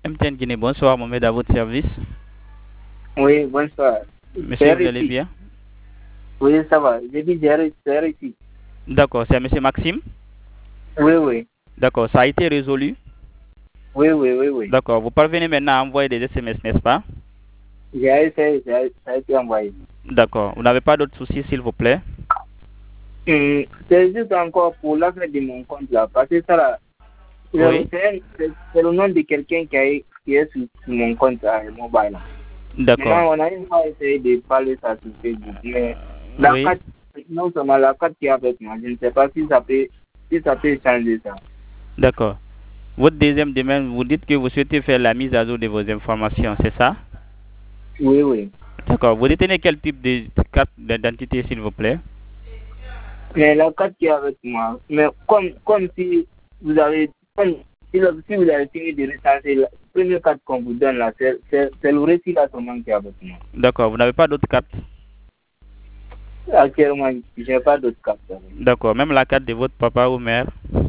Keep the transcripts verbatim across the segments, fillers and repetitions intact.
M T N Guinée, bonsoir, Mohamed, à votre service. Oui, bonsoir. Monsieur, vous allez bien? Oui, ça va. J'ai dit j'ai réussi. D'accord, c'est Monsieur Maxime? Oui, oui. D'accord, ça a été résolu? Oui, oui, oui, oui. D'accord, vous parvenez maintenant à envoyer des S M S, n'est-ce pas? J'ai essayé, ça a été envoyé. D'accord, vous n'avez pas d'autres soucis, s'il vous plaît? Hum, c'est juste encore pour l'avenir de mon compte là, parce que ça là, Oui. c'est le nom de quelqu'un qui, a, qui est sur, sur mon compte là, mobile. D'accord. Maintenant, on a une fois essayé de parler ça sur Facebook, mais la Oui. carte, non seulement la carte qui est avec moi, je ne sais pas si ça peut, si ça peut changer ça. D'accord. Votre deuxième demande, vous dites que vous souhaitez faire la mise à jour de vos informations, c'est ça? Oui, oui. D'accord. Vous détenez quel type de carte d'identité, s'il vous plaît? Mais la carte qui est avec moi, mais comme, comme si vous avez, comme si, si vous avez fini de recenser la première carte qu'on vous donne là, c'est le récit là seulement qui est avec moi. D'accord. Vous n'avez pas d'autres cartes? Actuellement, je n'ai pas d'autres cartes. D'accord. Même la carte de votre papa ou mère?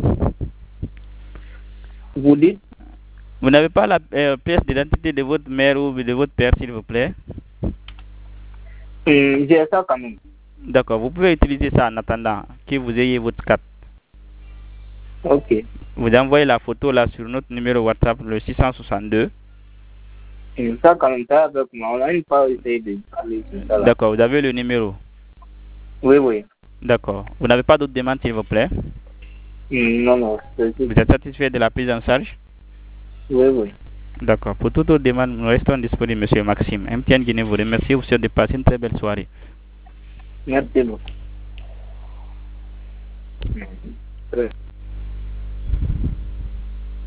Vous dites? Vous n'avez pas la euh, pièce d'identité de votre mère ou de votre père, s'il vous plaît? Hum, J'ai ça quand même. D'accord. Vous pouvez utiliser ça en attendant que vous ayez votre carte. Ok. Vous envoyez la photo là sur notre numéro WhatsApp, le six cent soixante-deux. Hum, Ça quand même, ça avec moi. On a une fois essayé de parler sur ça là. D'accord. Vous avez le numéro? Oui, oui. D'accord. Vous n'avez pas d'autres demandes, s'il vous plaît? Hum, Non, non. Vous êtes satisfait de la prise en charge? Oui, oui. D'accord. Pour toute autre demande, nous restons disponibles, Monsieur Maxime. M T N Guinée vous remercie. Vous souhaite de passer une très belle soirée. Merci beaucoup. Hum, très